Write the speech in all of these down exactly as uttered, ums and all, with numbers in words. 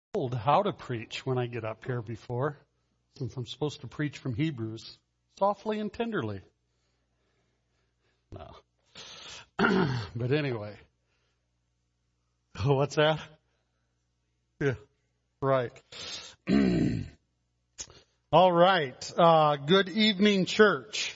Told how to preach when I get up here before, since I'm supposed to preach from Hebrews, softly and tenderly. No. But anyway. What's that? Yeah, right. All right. Uh, good evening, church.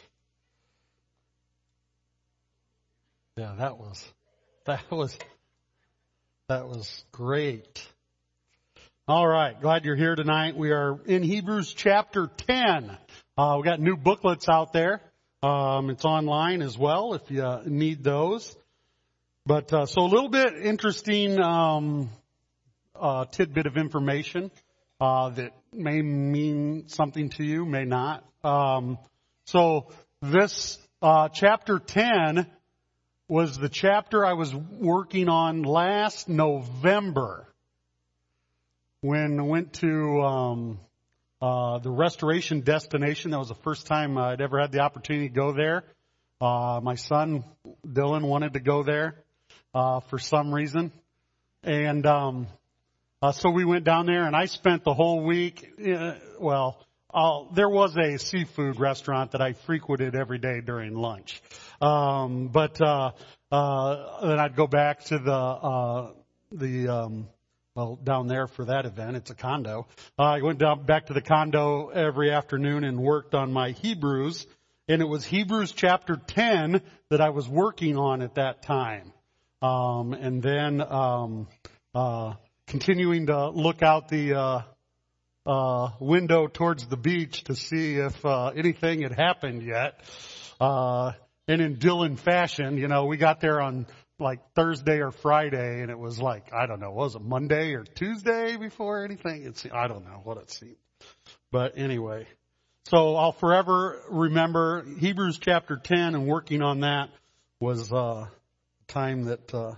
Yeah, that was, that was, that was great. All right. Glad you're here tonight. We are in Hebrews chapter ten. Uh, we got new booklets out there. Um, it's online as well if you uh, need those. But, uh, so a little bit interesting, um, uh, tidbit of information, uh, that may mean something to you, may not. Um, so this, uh, chapter ten was the chapter I was working on last November. When I went to um, uh, the restoration destination, that was the first time I'd ever had the opportunity to go there. Uh, my son, Dylan, wanted to go there uh, for some reason. And um, uh, so we went down there, and I spent the whole week, uh, well, uh, there was a seafood restaurant that I frequented every day during lunch. Um, but uh, uh, then I'd go back to the, uh, the um Well, down there for that event, it's a condo. Uh, I went down back to the condo every afternoon and worked on my Hebrews. And it was Hebrews chapter ten that I was working on at that time. Um, and then, um, uh, continuing to look out the, uh, uh, window towards the beach to see if, uh, anything had happened yet. Uh, and in Dylan fashion, you know, we got there on like Thursday or Friday, and it was like, I don't know, was it Monday or Tuesday before anything? It's, I don't know what it seemed. But anyway, so I'll forever remember Hebrews chapter ten, and working on that was uh time that uh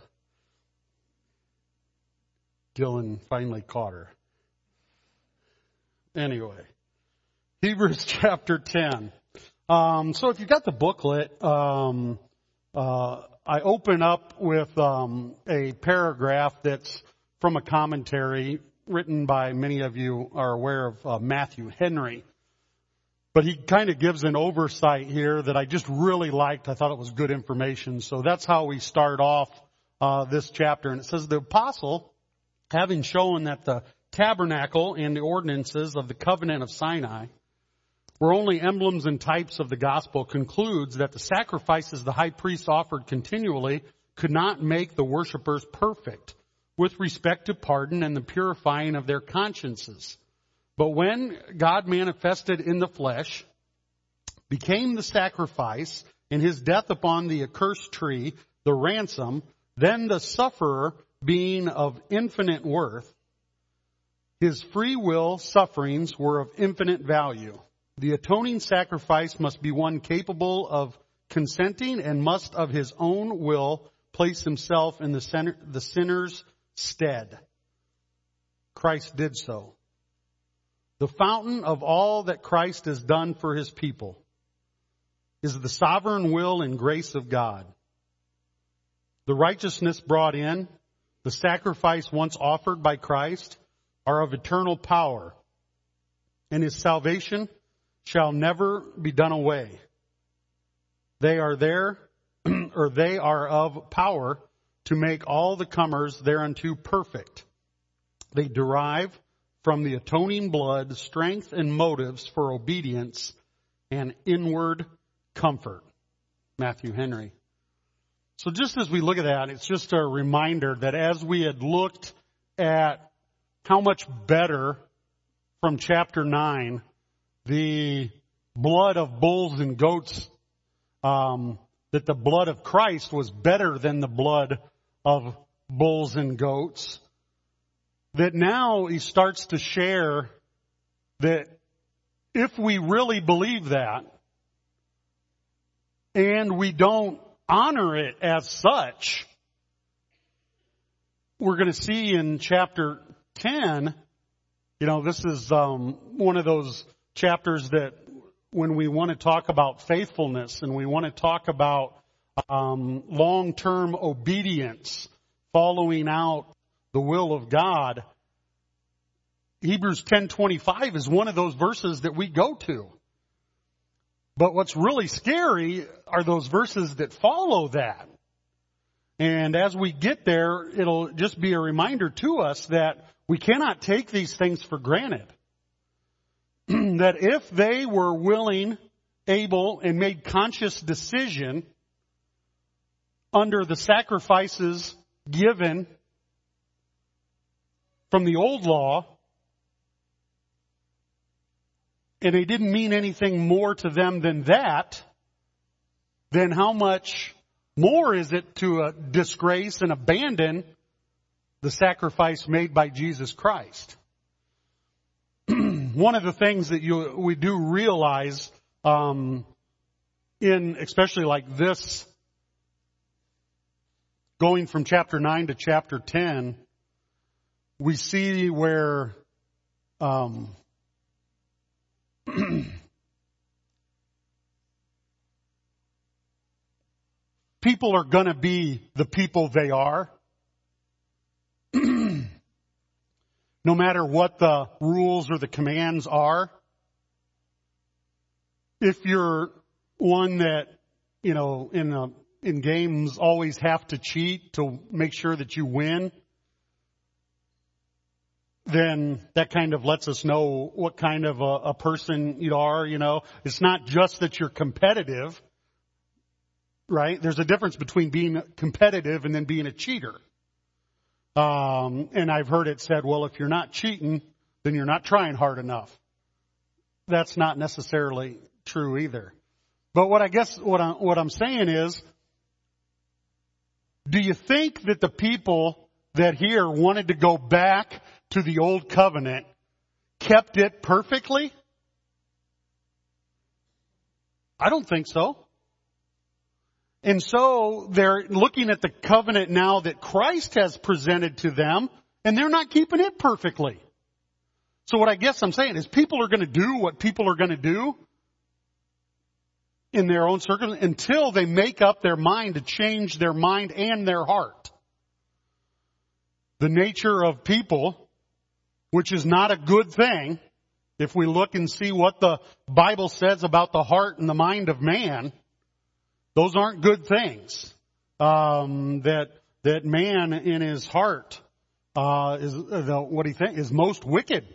Dylan finally caught her. Anyway, Hebrews chapter ten. Um, so if you got the booklet, um, uh, I open up with um, a paragraph that's from a commentary written by, many of you are aware of, uh, Matthew Henry. But he kind of gives an oversight here that I just really liked. I thought it was good information. So that's how we start off uh, this chapter. And it says, the apostle, having shown that the tabernacle and the ordinances of the covenant of Sinai were only emblems and types of the gospel, concludes that the sacrifices the high priest offered continually could not make the worshipers perfect with respect to pardon and the purifying of their consciences. But when God manifested in the flesh, became the sacrifice, in his death upon the accursed tree, the ransom, then the sufferer being of infinite worth, his free will sufferings were of infinite value. The atoning sacrifice must be one capable of consenting and must of his own will place himself in the, sinner, the sinner's stead. Christ did so. The fountain of all that Christ has done for his people is the sovereign will and grace of God. The righteousness brought in, the sacrifice once offered by Christ, are of eternal power, and his salvation shall never be done away. They are there, or they are of power to make all the comers thereunto perfect. They derive from the atoning blood strength and motives for obedience and inward comfort. Matthew Henry. So just as we look at that, it's just a reminder that as we had looked at how much better from chapter nine, the blood of bulls and goats, um, that the blood of Christ was better than the blood of bulls and goats, that now he starts to share that if we really believe that, and we don't honor it as such, we're going to see in chapter ten, you know, this is um, one of those chapters that when we want to talk about faithfulness and we want to talk about um, long-term obedience, following out the will of God, Hebrews ten twenty-five is one of those verses that we go to. But what's really scary are those verses that follow that. And as we get there, it'll just be a reminder to us that we cannot take these things for granted. That if they were willing, able, and made conscious decision under the sacrifices given from the old law, and they didn't mean anything more to them than that, then how much more is it to uh, disgrace and abandon the sacrifice made by Jesus Christ? One of the things that you we do realize um, in especially like this, going from chapter nine to chapter ten, we see where um, people are going to be the people they are. No matter what the rules or the commands are. If you're one that, you know, in a, in games always have to cheat to make sure that you win, then that kind of lets us know what kind of a, a person you are, you know. It's not just that you're competitive, right? There's a difference between being competitive and then being a cheater. Um, and I've heard it said, well, if you're not cheating, then you're not trying hard enough. That's not necessarily true either. But what I guess what I'm, what I'm saying is, do you think that the people that here wanted to go back to the old covenant kept it perfectly? I don't think so. And so they're looking at the covenant now that Christ has presented to them, and they're not keeping it perfectly. So what I guess I'm saying is people are going to do what people are going to do in their own circumstances until they make up their mind to change their mind and their heart. The nature of people, which is not a good thing, if we look and see what the Bible says about the heart and the mind of man, those aren't good things. Um, that that man in his heart uh, is uh, what he think is most wicked.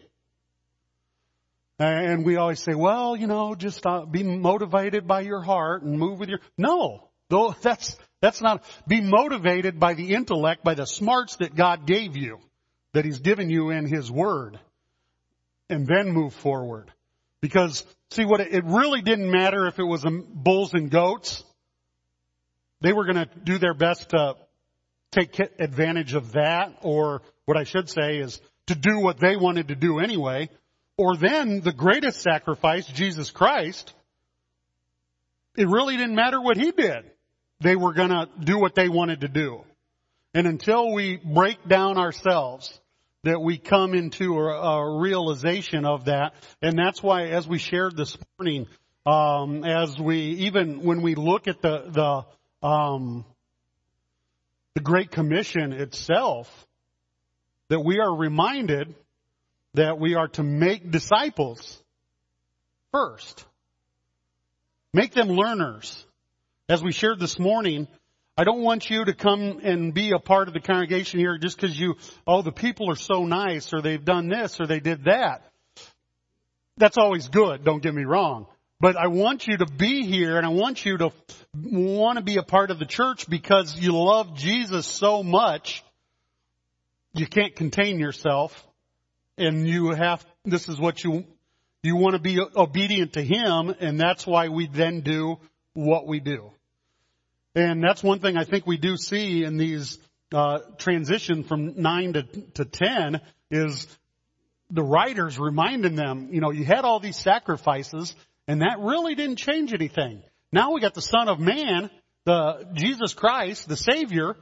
And we always say, well, you know, just uh, be motivated by your heart and move with your. No, though that's that's not. Be motivated by the intellect, by the smarts that God gave you, that He's given you in His Word, and then move forward. Because see, what it, it really didn't matter if it was um, bulls and goats. They were going to do their best to take advantage of that, or what I should say is to do what they wanted to do anyway. Or then the greatest sacrifice, Jesus Christ, it really didn't matter what He did. They were going to do what they wanted to do. And until we break down ourselves, that we come into a, a realization of that. And that's why, as we shared this morning, um, as we, even when we look at the, the, Um, the Great Commission itself, that we are reminded that we are to make disciples first. Make them learners. As we shared this morning, I don't want you to come and be a part of the congregation here just because you, oh, the people are so nice, or they've done this, or they did that. That's always good, don't get me wrong. But I want you to be here, and I want you to want to be a part of the church because you love Jesus so much, you can't contain yourself, and you have, this is what you, you want to be obedient to Him, and that's why we then do what we do. And that's one thing I think we do see in these uh, transition from nine to, to ten is the writers reminding them, you know, you had all these sacrifices, and that really didn't change anything. Now we got the Son of Man, the Jesus Christ, the Savior.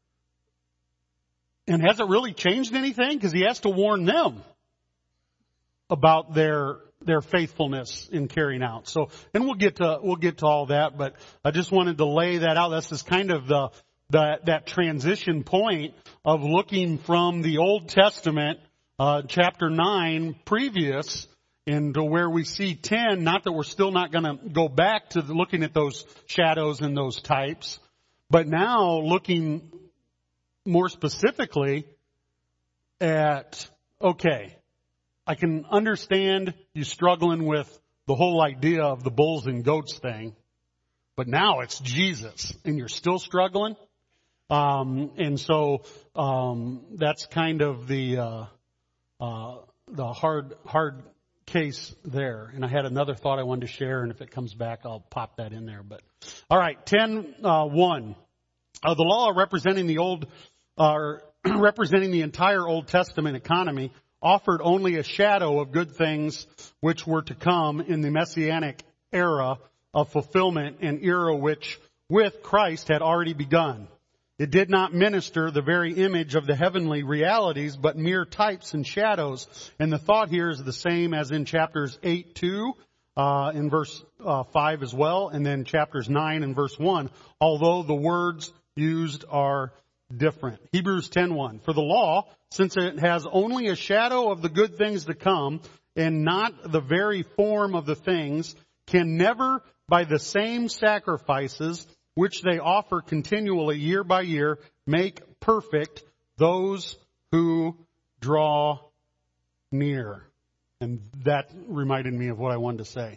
And has it really changed anything? Because He has to warn them about their their faithfulness in carrying out. So, and we'll get to we'll get to all that, but I just wanted to lay that out. This is kind of the the that transition point of looking from the Old Testament uh, chapter nine previous, and to where we see ten, not that we're still not going to go back to the, looking at those shadows and those types, but now looking more specifically at, okay, I can understand you struggling with the whole idea of the bulls and goats thing, but now it's Jesus, and you're still struggling. Um, and so um, that's kind of the uh, uh, the hard hard case there. And I had another thought I wanted to share, and if it comes back, I'll pop that in there. But all right, ten uh, one, uh, the law representing the old, uh, representing the entire Old Testament economy, offered only a shadow of good things which were to come in the Messianic era of fulfillment, an era which with Christ had already begun. It did not minister the very image of the heavenly realities, but mere types and shadows. And the thought here is the same as in chapters eight two, uh, in verse uh, five as well, and then chapters nine and verse one, although the words used are different. Hebrews ten one, for the law, since it has only a shadow of the good things to come, and not the very form of the things, can never, by the same sacrifices which they offer continually year by year, make perfect those who draw near. And that reminded me of what I wanted to say.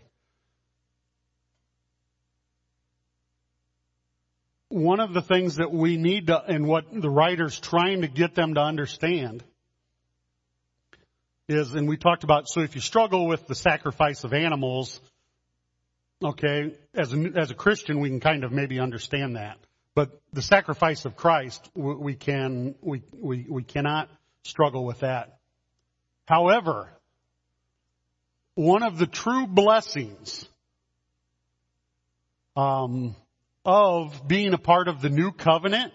One of the things that we need to, and what the writer's trying to get them to understand is, and we talked about, so if you struggle with the sacrifice of animals, okay, as a, as a Christian, we can kind of maybe understand that. But the sacrifice of Christ, we can, we, we, we cannot struggle with that. However, one of the true blessings, um, of being a part of the new covenant,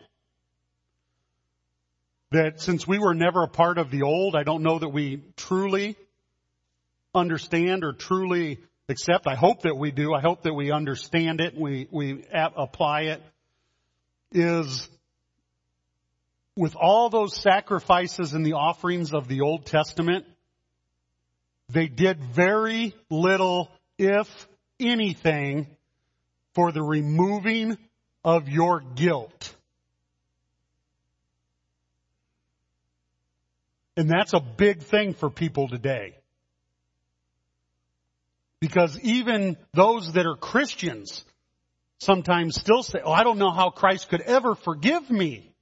that since we were never a part of the old, I don't know that we truly understand or truly accept. I hope that we do. I hope that we understand it and we, we apply it. Is with all those sacrifices and the offerings of the Old Testament, they did very little, if anything, for the removing of your guilt. And that's a big thing for people today. Because even those that are Christians sometimes still say, oh, I don't know how Christ could ever forgive me.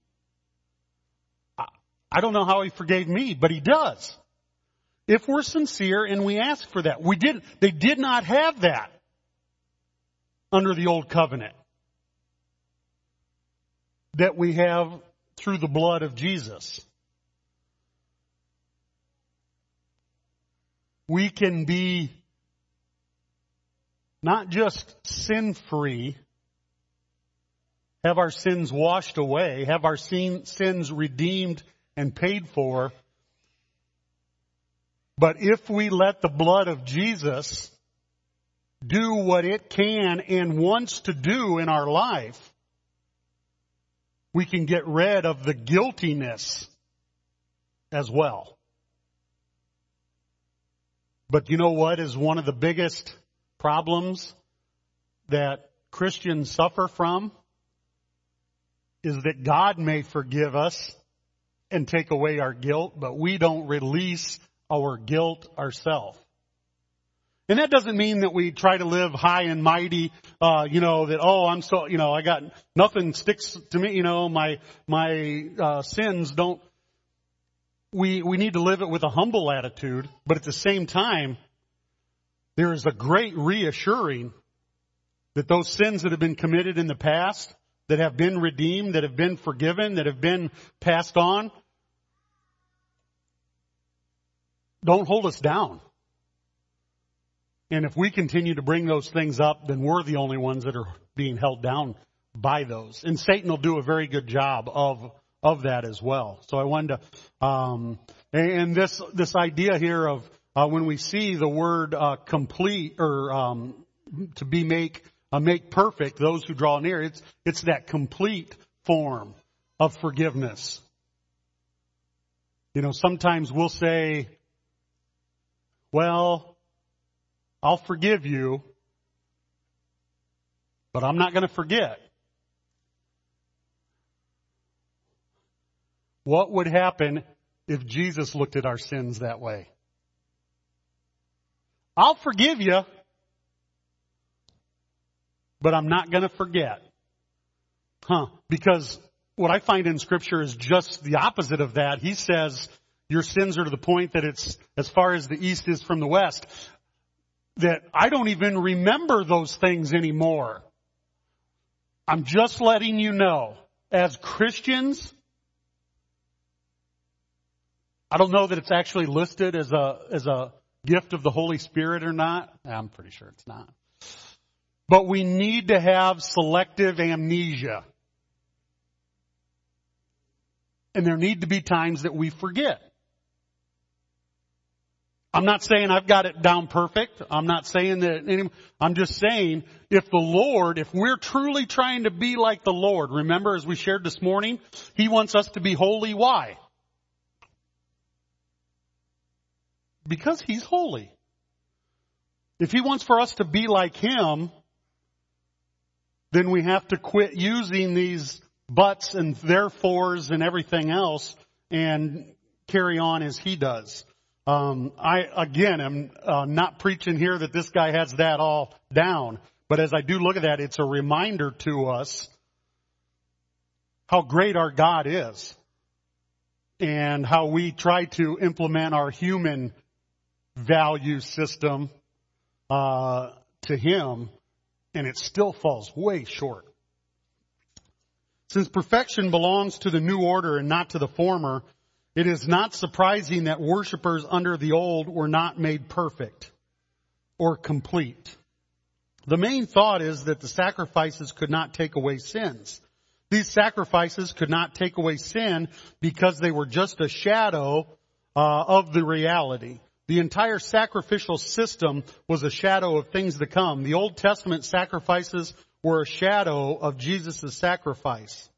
I don't know how He forgave me, but He does. If we're sincere and we ask for that. We did, they did not have that under the old covenant that we have through the blood of Jesus. We can be not just sin-free, have our sins washed away, have our sin, sins redeemed and paid for, but if we let the blood of Jesus do what it can and wants to do in our life, we can get rid of the guiltiness as well. But you know what is one of the biggest problems that Christians suffer from? Is that God may forgive us and take away our guilt, but we don't release our guilt ourselves. And that doesn't mean that we try to live high and mighty, uh, you know, that, oh, I'm so, you know, I got, nothing sticks to me, you know, my, my, uh, sins don't, we, we need to live it with a humble attitude, but at the same time, there is a great reassuring that those sins that have been committed in the past, that have been redeemed, that have been forgiven, that have been passed on, don't hold us down. And if we continue to bring those things up, then we're the only ones that are being held down by those. And Satan will do a very good job of of that as well. So I wanted to, um, and this this idea here of uh, when we see the word uh, complete or um, to be make uh, make perfect those who draw near, it's it's that complete form of forgiveness. You know, sometimes we'll say, well, I'll forgive you, but I'm not going to forget. What would happen if Jesus looked at our sins that way? I'll forgive you, but I'm not going to forget. Huh? Because what I find in Scripture is just the opposite of that. He says your sins are to the point that it's as far as the east is from the west, that I don't even remember those things anymore. I'm just letting you know, as Christians, I don't know that it's actually listed as a as a gift of the Holy Spirit or not. I'm pretty sure it's not. But we need to have selective amnesia. And there need to be times that we forget. I'm not saying I've got it down perfect. I'm not saying that any, I'm just saying if the Lord, if we're truly trying to be like the Lord, remember as we shared this morning, He wants us to be holy. Why? Because He's holy. If He wants for us to be like Him, then we have to quit using these buts and therefores and everything else and carry on as He does. Um, I, again, am uh, not preaching here that this guy has that all down. But as I do look at that, it's a reminder to us how great our God is and how we try to implement our human value system uh, to Him, and it still falls way short. Since perfection belongs to the new order and not to the former, it is not surprising that worshipers under the old were not made perfect or complete. The main thought is that the sacrifices could not take away sins. These sacrifices could not take away sin because they were just a shadow uh, of the reality. The entire sacrificial system was a shadow of things to come. The Old Testament sacrifices were a shadow of Jesus' sacrifice.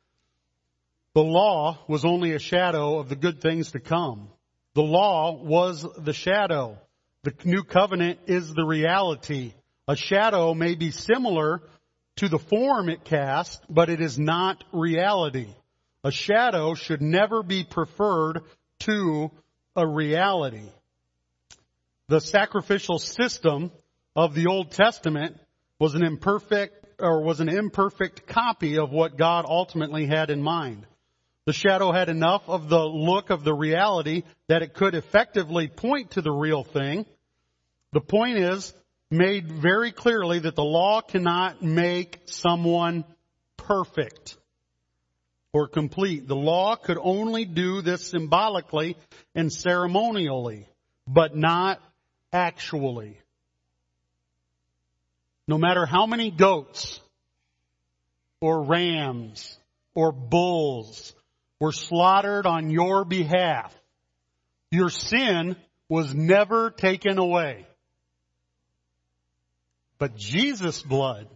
The law was only a shadow of the good things to come. The law was the shadow. The new covenant is the reality. A shadow may be similar to the form it casts, but it is not reality. A shadow should never be preferred to a reality. The sacrificial system of the Old Testament was an imperfect or was an imperfect copy of what God ultimately had in mind. The shadow had enough of the look of the reality that it could effectively point to the real thing. The point is made very clearly that the law cannot make someone perfect or complete. The law could only do this symbolically and ceremonially, but not actually. No matter how many goats or rams or bulls were slaughtered on your behalf, your sin was never taken away. But Jesus' blood,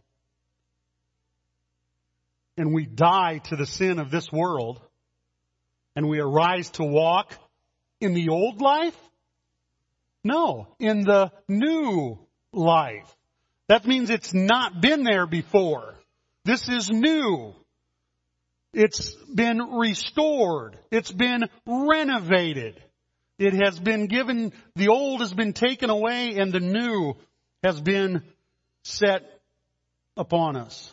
and we die to the sin of this world, and we arise to walk in the old life? No, in the new life. That means it's not been there before. This is new. It's been restored. It's been renovated. It has been given, the old has been taken away and the new has been set upon us.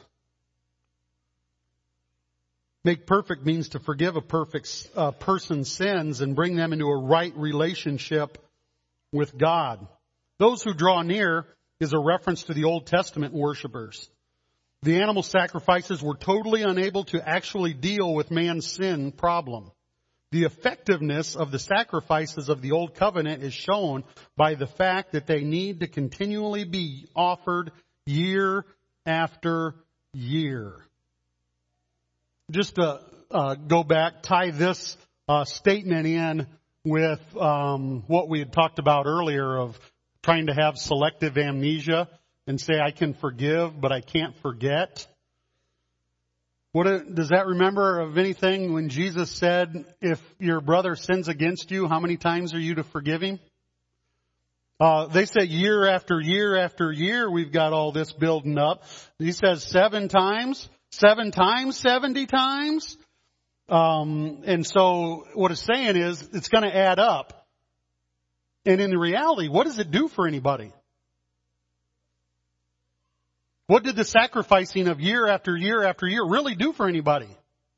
Make perfect means to forgive a perfect uh, person's sins and bring them into a right relationship with God. Those who draw near is a reference to the Old Testament worshipers. The animal sacrifices were totally unable to actually deal with man's sin problem. The effectiveness of the sacrifices of the Old Covenant is shown by the fact that they need to continually be offered year after year. Just to uh, go back, tie this uh, statement in with um, what we had talked about earlier of trying to have selective amnesia and say I can forgive, but I can't forget. What does that remember of anything when Jesus said, if your brother sins against you, how many times are you to forgive him? Uh, they say year after year after year we've got all this building up. He says seven times, seven times, seventy times. Um, and so what it's saying is it's going to add up. And in reality, what does it do for anybody? What did the sacrificing of year after year after year really do for anybody?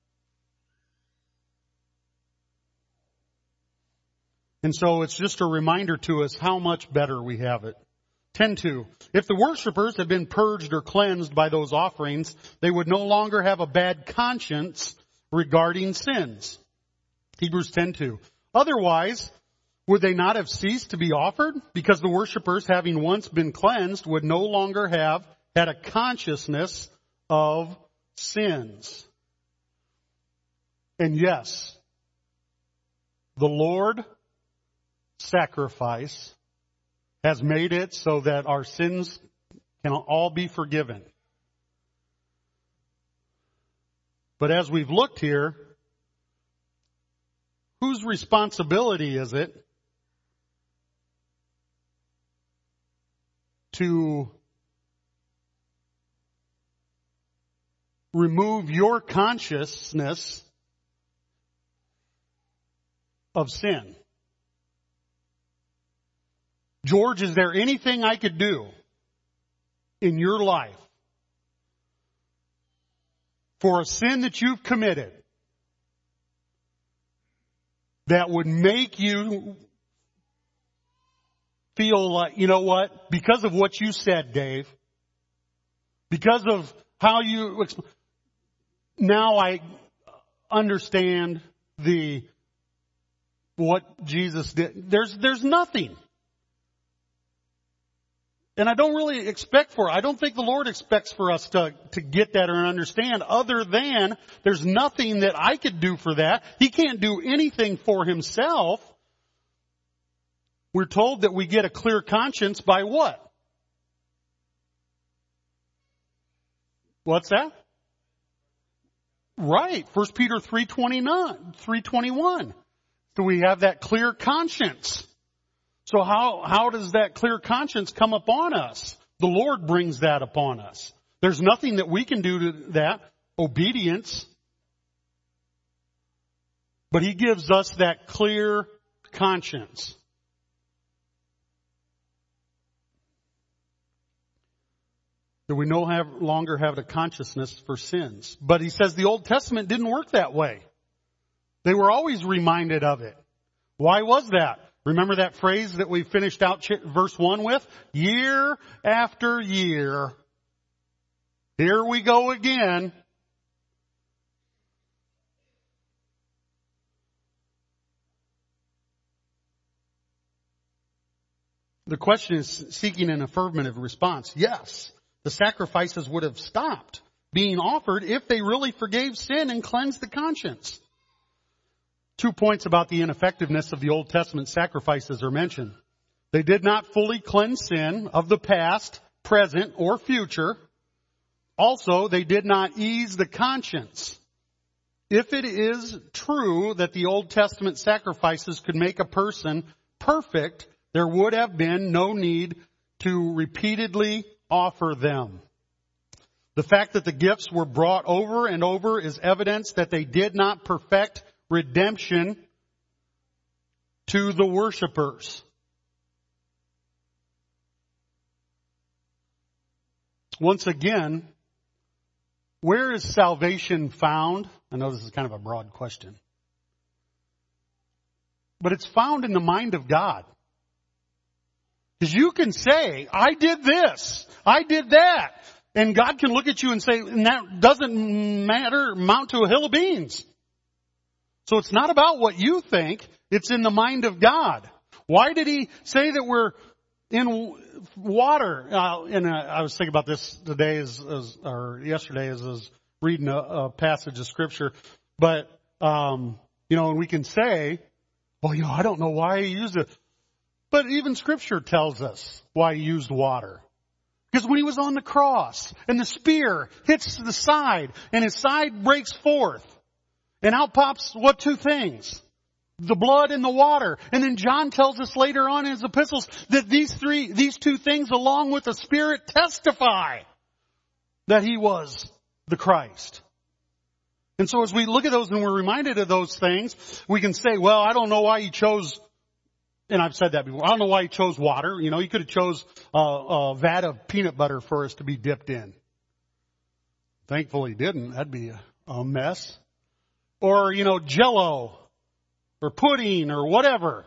And so it's just a reminder to us how much better we have it. ten two. If the worshipers had been purged or cleansed by those offerings, they would no longer have a bad conscience regarding sins. Hebrews ten two. Otherwise, would they not have ceased to be offered? Because the worshipers, having once been cleansed, would no longer have had a consciousness of sins. And yes, the Lord sacrifice has made it so that our sins can all be forgiven. But as we've looked here, whose responsibility is it to remove your consciousness of sin? George, is there anything I could do in your life for a sin that you've committed that would make you feel like, you know what, because of what you said, Dave, because of how you, now I understand the, what Jesus did. There's, there's nothing. And I don't really expect for, I don't think the Lord expects for us to, to get that or understand, other than there's nothing that I could do for that. He can't do anything for himself. We're told that we get a clear conscience by what? What's that? Right. First Peter three twenty-nine, three twenty-one. Do we have that clear conscience? So how, how does that clear conscience come upon us? The Lord brings that upon us. There's nothing that we can do to that. Obedience. But He gives us that clear conscience. That we no have, longer have a consciousness for sins. But He says the Old Testament didn't work that way. They were always reminded of it. Why was that? Remember that phrase that we finished out verse one with? Year after year. Here we go again. The question is seeking an affirmative response. Yes, the sacrifices would have stopped being offered if they really forgave sin and cleansed the conscience. Two points about the ineffectiveness of the Old Testament sacrifices are mentioned. They did not fully cleanse sin of the past, present, or future. Also, they did not ease the conscience. If it is true that the Old Testament sacrifices could make a person perfect, there would have been no need to repeatedly offer them. The fact that the gifts were brought over and over is evidence that they did not perfect redemption to the worshipers. Once again, where is salvation found? I know this is kind of a broad question. But it's found in the mind of God. Because you can say, I did this, I did that. And God can look at you and say, and that doesn't matter, amount to a hill of beans. So it's not about what you think. It's in the mind of God. Why did He say that we're in water? Uh, and uh, I was thinking about this today, as, as or yesterday, as I was reading a, a passage of Scripture. But um, you know, and we can say, "Well, you know, I don't know why He used it." But even Scripture tells us why He used water. Because when he was on the cross and the spear hits the side and his side breaks forth and out pops what two things? The blood and the water. And then John tells us later on in his epistles that these three, these two things along with the Spirit testify that he was the Christ. And so as we look at those and we're reminded of those things, we can say, well, I don't know why he chose, and I've said that before, I don't know why he chose water. You know, he could have chose a, a vat of peanut butter for us to be dipped in. Thankfully he didn't. That'd be a, a mess. Or, you know, Jell-O or pudding or whatever.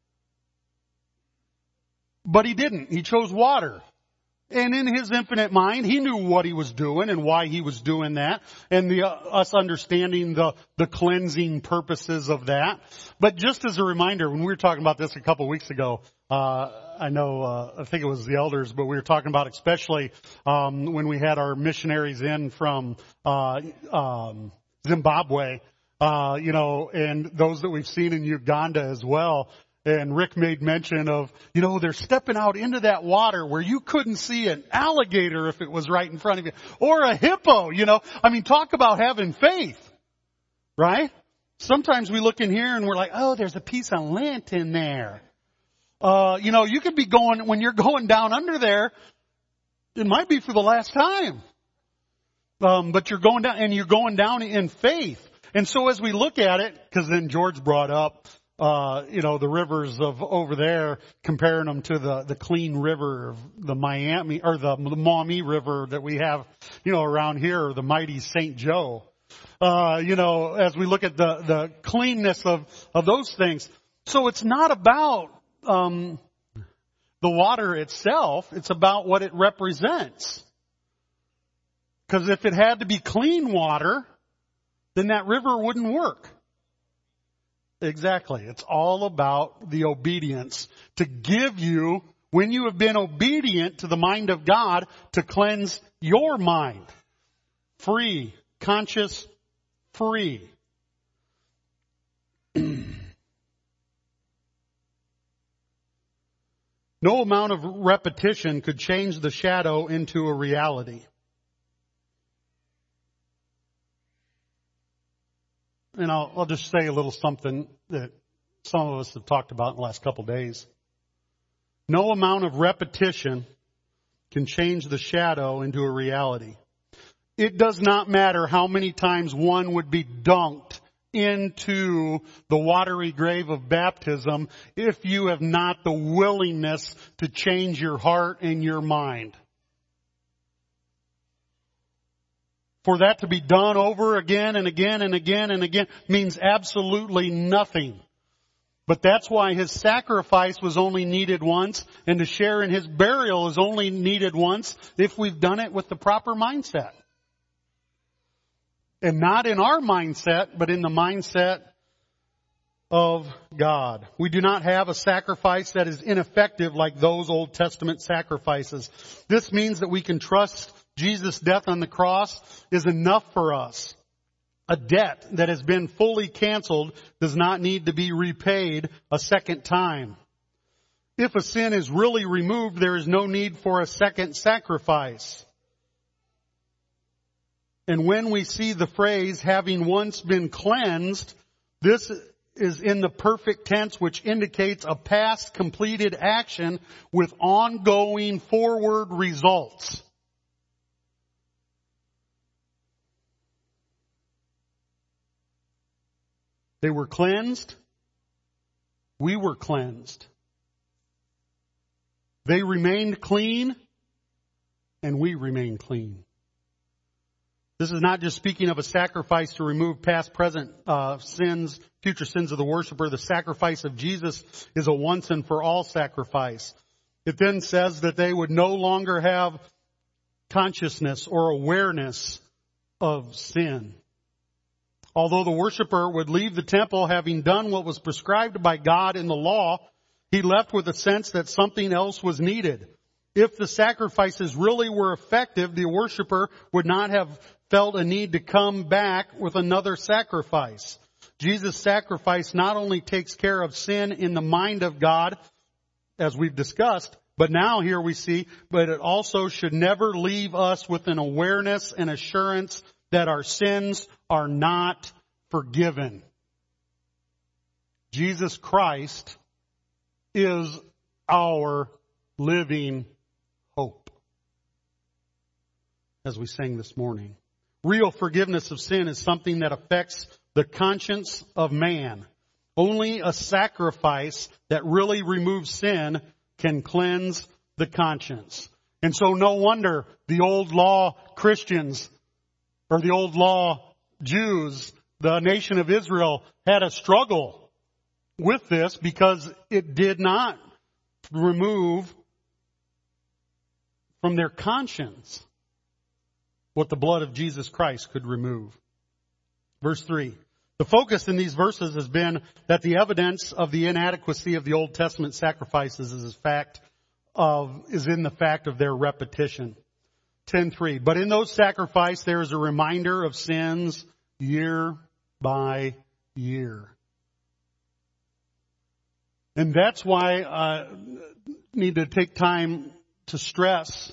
But he didn't. He chose water. And in his infinite mind, he knew what he was doing and why he was doing that, and the, uh, us understanding the, the cleansing purposes of that. But just as a reminder, when we were talking about this a couple of weeks ago, uh, I know, uh, I think it was the elders, but we were talking about especially, um, when we had our missionaries in from, uh, um, Zimbabwe, uh, you know, and those that we've seen in Uganda as well. And Rick made mention of, you know, they're stepping out into that water where you couldn't see an alligator if it was right in front of you. Or a hippo, you know. I mean, talk about having faith. Right? Sometimes we look in here and we're like, oh, there's a piece of lint in there. Uh, you know, you could be going, when you're going down under there, it might be for the last time. Um, but you're going down, and you're going down in faith. And so as we look at it, because then George brought up, Uh, you know, the rivers of over there, comparing them to the, the clean river of the Miami, or the, the Maumee River that we have, you know, around here, or the mighty Saint Joe. Uh, you know, as we look at the, the cleanness of, of those things. So it's not about, um, the water itself. It's about what it represents. Because if it had to be clean water, then that river wouldn't work. Exactly. It's all about the obedience to give you, when you have been obedient to the mind of God, to cleanse your mind. Free. Conscious. Free. No amount of repetition could change the shadow into a reality. And I'll, I'll just say a little something that some of us have talked about in the last couple of days. No amount of repetition can change the shadow into a reality. It does not matter how many times one would be dunked into the watery grave of baptism if you have not the willingness to change your heart and your mind. For that to be done over again and again and again and again means absolutely nothing. But that's why his sacrifice was only needed once, and to share in his burial is only needed once if we've done it with the proper mindset. And not in our mindset, but in the mindset of God. We do not have a sacrifice that is ineffective like those Old Testament sacrifices. This means that we can trust Jesus' death on the cross is enough for us. A debt that has been fully canceled does not need to be repaid a second time. If a sin is really removed, there is no need for a second sacrifice. And when we see the phrase, having once been cleansed, this is in the perfect tense, which indicates a past completed action with ongoing forward results. They were cleansed. We were cleansed. They remained clean, and we remained clean. This is not just speaking of a sacrifice to remove past, present uh, sins, future sins of the worshiper. The sacrifice of Jesus is a once and for all sacrifice. It then says that they would no longer have consciousness or awareness of sin. Although the worshiper would leave the temple having done what was prescribed by God in the law, he left with a sense that something else was needed. If the sacrifices really were effective, the worshiper would not have felt a need to come back with another sacrifice. Jesus' sacrifice not only takes care of sin in the mind of God, as we've discussed, But now here we see, but it also should never leave us with an awareness and assurance that our sins are not forgiven. Jesus Christ is our living hope. As we sang this morning. Real forgiveness of sin is something that affects the conscience of man. Only a sacrifice that really removes sin can cleanse the conscience. And so no wonder the old law Christians or the old law Jews, the nation of Israel, had a struggle with this because it did not remove from their conscience what the blood of Jesus Christ could remove. Verse three. The focus in these verses has been that the evidence of the inadequacy of the Old Testament sacrifices is a fact of, is in the fact of their repetition. ten three. But in those sacrifices there is a reminder of sins year by year. And that's why I need to take time to stress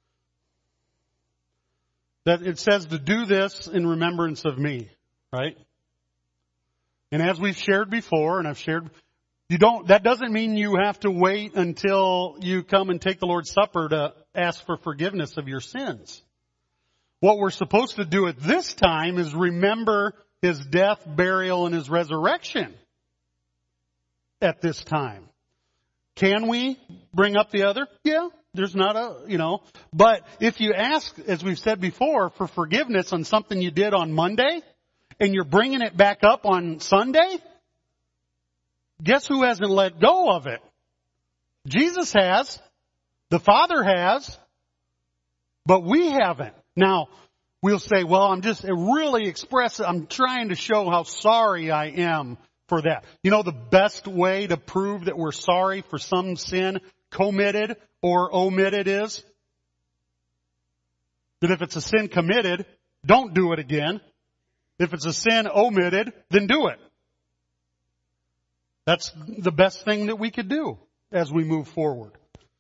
that it says to do this in remembrance of me, right? And as we've shared before, and I've shared, you don't, that doesn't mean you have to wait until you come and take the Lord's Supper to ask for forgiveness of your sins. What we're supposed to do at this time is remember His death, burial, and His resurrection at this time. Can we bring up the other? Yeah. There's not a, you know, but if you ask, as we've said before, for forgiveness on something you did on Monday and you're bringing it back up on Sunday, guess who hasn't let go of it? Jesus has. The Father has. But we haven't. Now, we'll say, well, I'm just really expressing, I'm trying to show how sorry I am for that. You know, the best way to prove that we're sorry for some sin committed or omitted is that if it's a sin committed, don't do it again. If it's a sin omitted, then do it. That's the best thing that we could do as we move forward.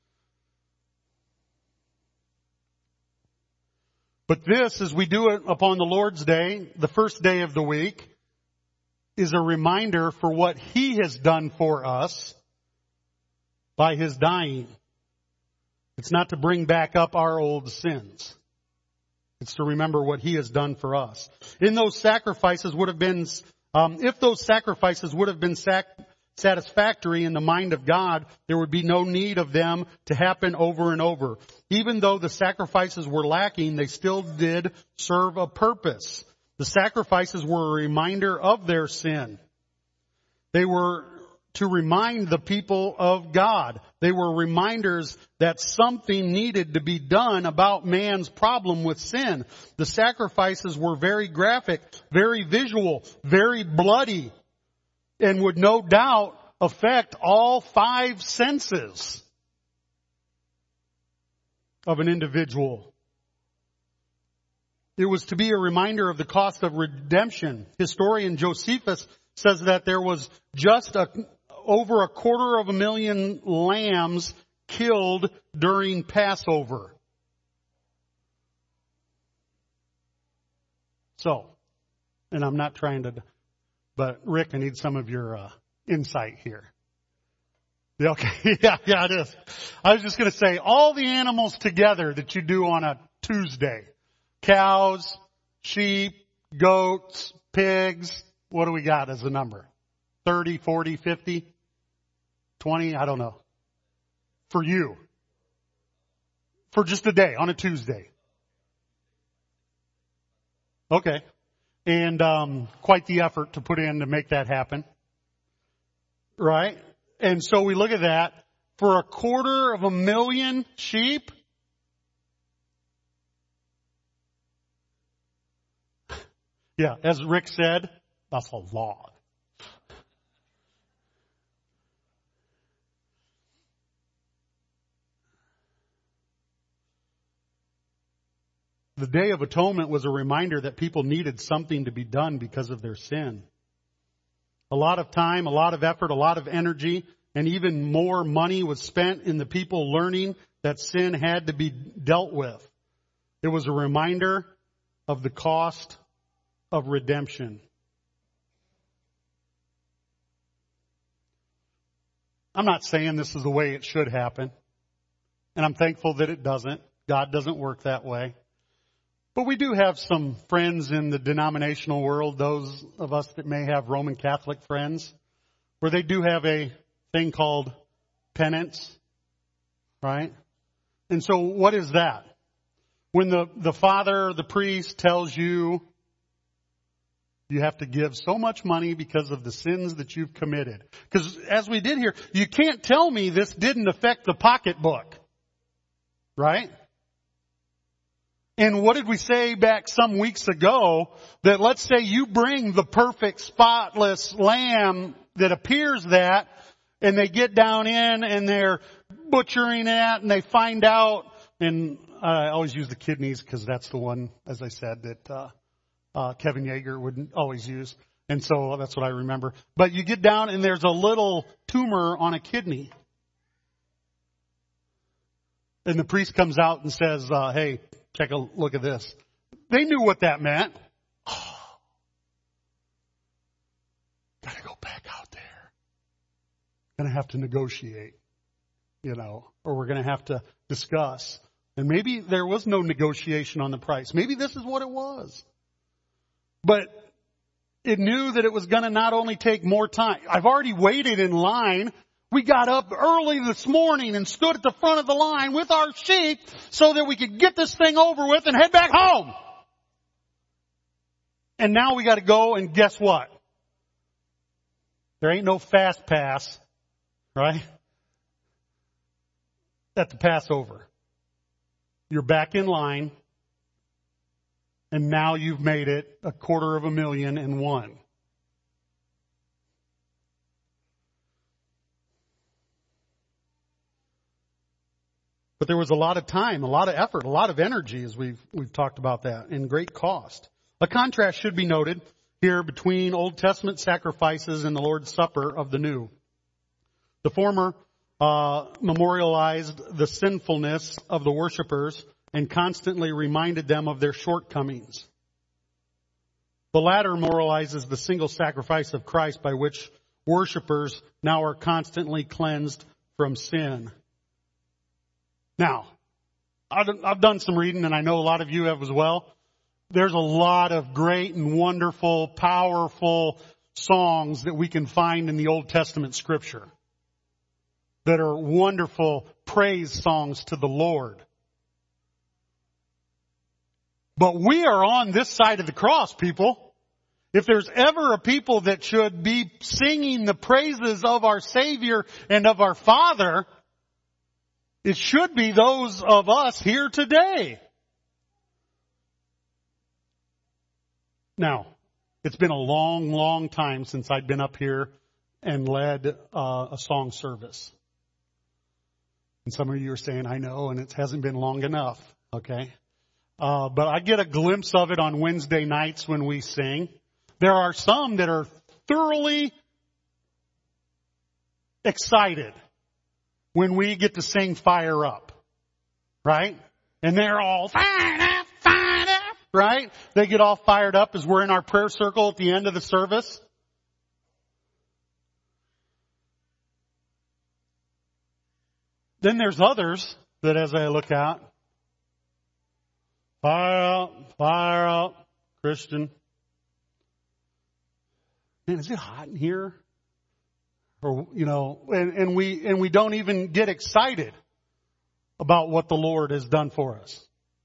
But this, as we do it upon the Lord's Day, the first day of the week, is a reminder for what He has done for us by His dying. It's not to bring back up our old sins. It's to remember what He has done for us. In those sacrifices would have been, um, if those sacrifices would have been sac- satisfactory in the mind of God, there would be no need of them to happen over and over. Even though the sacrifices were lacking, they still did serve a purpose. The sacrifices were a reminder of their sin. They were to remind the people of God. They were reminders that something needed to be done about man's problem with sin. The sacrifices were very graphic, very visual, very bloody, and would no doubt affect all five senses of an individual. It was to be a reminder of the cost of redemption. Historian Josephus says that there was just a over a quarter of a million lambs killed during Passover. So, and I'm not trying to, but Rick, I need some of your uh, insight here. Yeah, okay, yeah, yeah, it is. I was just going to say, all the animals together that you do on a Tuesday, cows, sheep, goats, pigs, what do we got as a number? thirty, forty, fifty? twenty, I don't know. For you. For just a day, on a Tuesday. Okay. And um quite the effort to put in to make that happen. Right? And so we look at that. For a quarter of a million sheep, yeah, as Rick said, that's a lot. The Day of Atonement was a reminder that people needed something to be done because of their sin. A lot of time, a lot of effort, a lot of energy, and even more money was spent in the people learning that sin had to be dealt with. It was a reminder of the cost of redemption. I'm not saying this is the way it should happen, and I'm thankful that it doesn't. God doesn't work that way. But we do have some friends in the denominational world, those of us that may have Roman Catholic friends, where they do have a thing called penance, right? And so what is that? When the, the father, the priest tells you you have to give so much money because of the sins that you've committed. Because as we did here, you can't tell me this didn't affect the pocketbook, right? And what did we say back some weeks ago? That let's say you bring the perfect, spotless lamb that appears that, and they get down in and they're butchering it, and they find out, and I always use the kidneys because that's the one, as I said, that uh, uh Kevin Yeager would always use. And so that's what I remember. But you get down and there's a little tumor on a kidney. And the priest comes out and says, uh, hey, take a look at this. They knew what that meant. Oh, gotta go back out there. Gonna have to negotiate, you know, or we're gonna have to discuss. And maybe there was no negotiation on the price. Maybe this is what it was. But it knew that it was going to not only take more time. I've already waited in line. We got up early this morning and stood at the front of the line with our sheep so that we could get this thing over with and head back home. And now we got to go, and guess what? There ain't no fast pass, right? At the Passover. You're back in line, and now you've made it a quarter of a million and one. But there was a lot of time, a lot of effort, a lot of energy, as we've we've talked about that, and great cost. A contrast should be noted here between Old Testament sacrifices and the Lord's Supper of the New. The former Uh, memorialized the sinfulness of the worshipers and constantly reminded them of their shortcomings. The latter moralizes the single sacrifice of Christ by which worshipers now are constantly cleansed from sin. Now, I've done some reading, and I know a lot of you have as well. There's a lot of great and wonderful, powerful songs that we can find in the Old Testament Scripture that are wonderful praise songs to the Lord. But we are on this side of the cross, people. If there's ever a people that should be singing the praises of our Savior and of our Father, it should be those of us here today. Now, it's been a long, long time since I've been up here and led uh, a song service. And some of you are saying, I know, and it hasn't been long enough, okay? Uh, but I get a glimpse of it on Wednesday nights when we sing. There are some that are thoroughly excited when we get to sing Fire Up, right? And they're all fired up, fired up, right? They get all fired up as we're in our prayer circle at the end of the service. Then there's others that as I look out, fire up, fire up, Christian. Man, is it hot in here? Or, you know, and, and we, and we don't even get excited about what the Lord has done for us.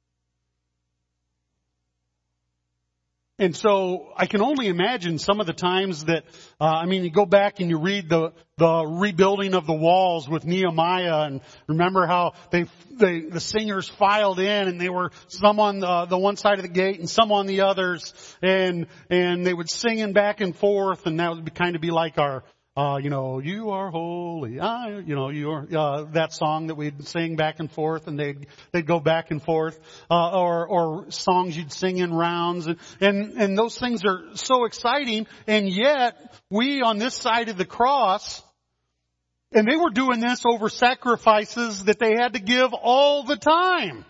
And so I can only imagine some of the times that, uh, I mean, you go back and you read the, the rebuilding of the walls with Nehemiah, and remember how they, they, the singers filed in, and they were some on the, the one side of the gate and some on the others, and, and they would singing back and forth, and that would kind of be like our, Uh, you know, you are holy. I, you know, you are, uh, that song that we'd sing back and forth, and they'd, they'd go back and forth, uh, or, or songs you'd sing in rounds. And, and, and those things are so exciting. And yet we on this side of the cross, And they were doing this over sacrifices that they had to give all the time.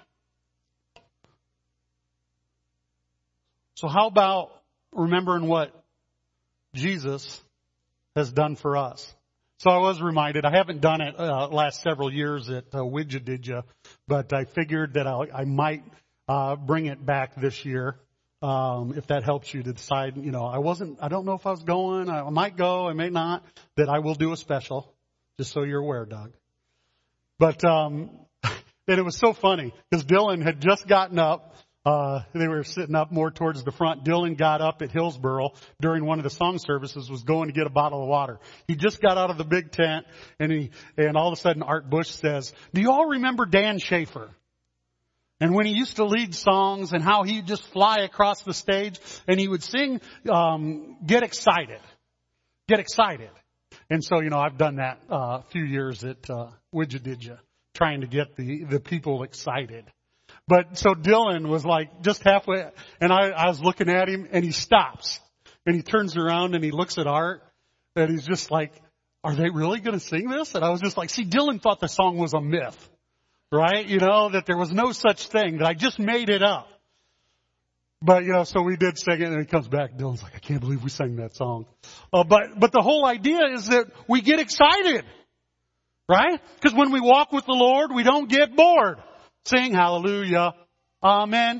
So how about remembering what Jesus has done for us? So I was reminded, I haven't done it uh, last several years at uh, Widjadidja, but I figured that I, I might uh, bring it back this year. Um, if that helps you to decide, you know, I wasn't, I don't know if I was going, I might go, I may not, that I will do a special, just so you're aware, Doug. But, um, and it was so funny, because Dylan had just gotten up, uh, they were sitting up more towards the front. Dylan got up at Hillsboro during one of the song services, was going to get a bottle of water. He just got out of the big tent, and he, and all of a sudden Art Bush says, do you all remember Dan Schaefer? And when he used to lead songs and how he'd just fly across the stage and he would sing, um, get excited, get excited. And so, you know, I've done that uh, a few years at uh, Widjadidja, trying to get the, the people excited. But so Dylan was like just halfway, and I, I was looking at him, and he stops. And he turns around and he looks at Art, and he's just like, are they really going to sing this? And I was just like, see, Dylan thought the song was a myth. Right? You know, that there was no such thing, that I just made it up. But, you know, so we did sing it, and he comes back. Dylan's like, I can't believe we sang that song. Uh, but, but the whole idea is that we get excited. Right? Because when we walk with the Lord, we don't get bored. Sing hallelujah. Amen.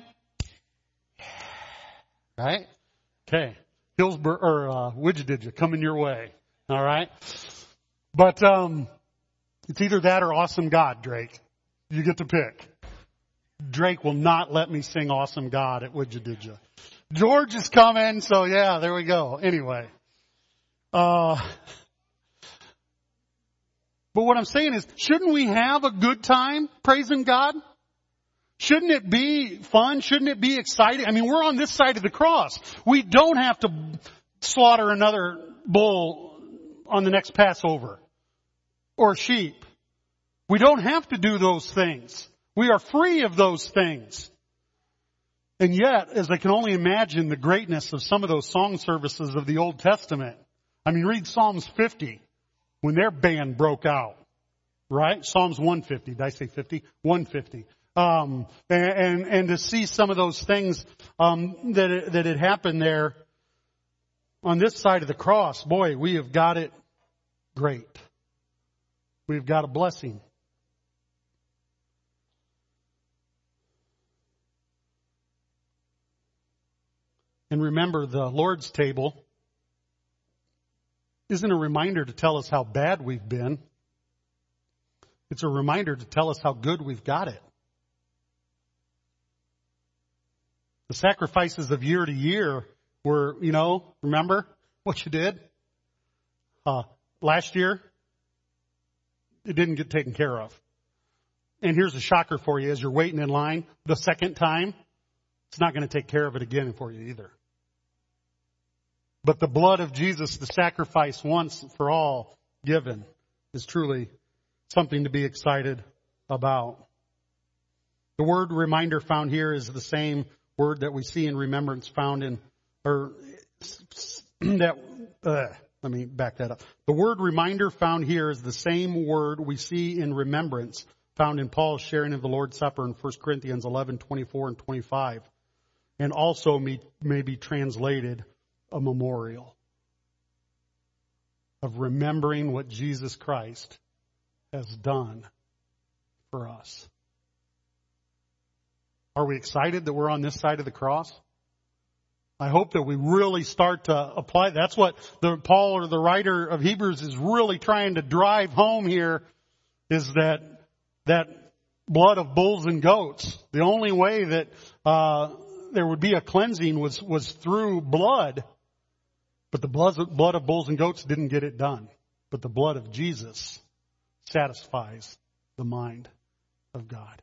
Right? Okay. Hillsboro, or, uh, Widjadidja, coming your way. All right? But, um, it's either that or Awesome God, Drake. You get to pick. Drake will not let me sing Awesome God at Widjadidja. George is coming, so yeah, there we go. Anyway. Uh, but what I'm saying is, shouldn't we have a good time praising God? Shouldn't it be fun? Shouldn't it be exciting? I mean, we're on this side of the cross. We don't have to slaughter another bull on the next Passover or sheep. We don't have to do those things. We are free of those things. And yet, as I can only imagine the greatness of some of those song services of the Old Testament. I mean, read Psalms fifty, when their band broke out. Right? Psalms one fifty. Did I say fifty? one fifty. Um, and, and, and to see some of those things, um, that, that had happened there on this side of the cross, boy, we have got it great. We've got a blessing. And remember, the Lord's table isn't a reminder to tell us how bad we've been. It's a reminder to tell us how good we've got it. The sacrifices of year to year were, you know, remember what you did? Uh, last year, it didn't get taken care of. And here's a shocker for you as you're waiting in line the second time. It's not going to take care of it again for you either. But the blood of Jesus, the sacrifice once for all given, is truly something to be excited about. The word reminder found here is the same word that we see in remembrance found in, or that, uh, let me back that up. The word reminder found here is the same word we see in remembrance found in Paul's sharing of the Lord's Supper in First Corinthians eleven, twenty-four and twenty-five. And also may, may be translated a memorial of remembering what Jesus Christ has done for us. Are we excited that we're on this side of the cross? I hope that we really start to apply. That's what the Paul or the writer of Hebrews is really trying to drive home here, is that that blood of bulls and goats. The only way that uh, there would be a cleansing was was through blood. But the blood, blood of bulls and goats didn't get it done. But the blood of Jesus satisfies the mind of God.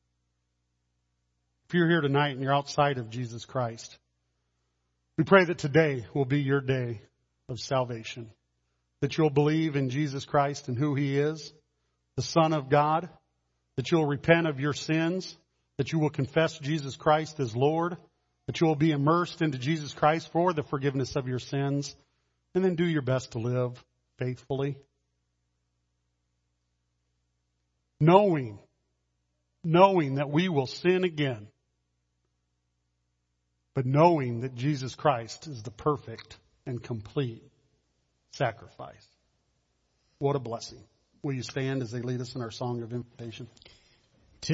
If you're here tonight and you're outside of Jesus Christ, we pray that today will be your day of salvation. That you'll believe in Jesus Christ and who He is, the Son of God. That you'll repent of your sins. That you will confess Jesus Christ as Lord. That you will be immersed into Jesus Christ for the forgiveness of your sins. And then do your best to live faithfully. knowing, knowing that we will sin again, but knowing that Jesus Christ is the perfect and complete sacrifice. What a blessing. Will you stand as they lead us in our song of invitation?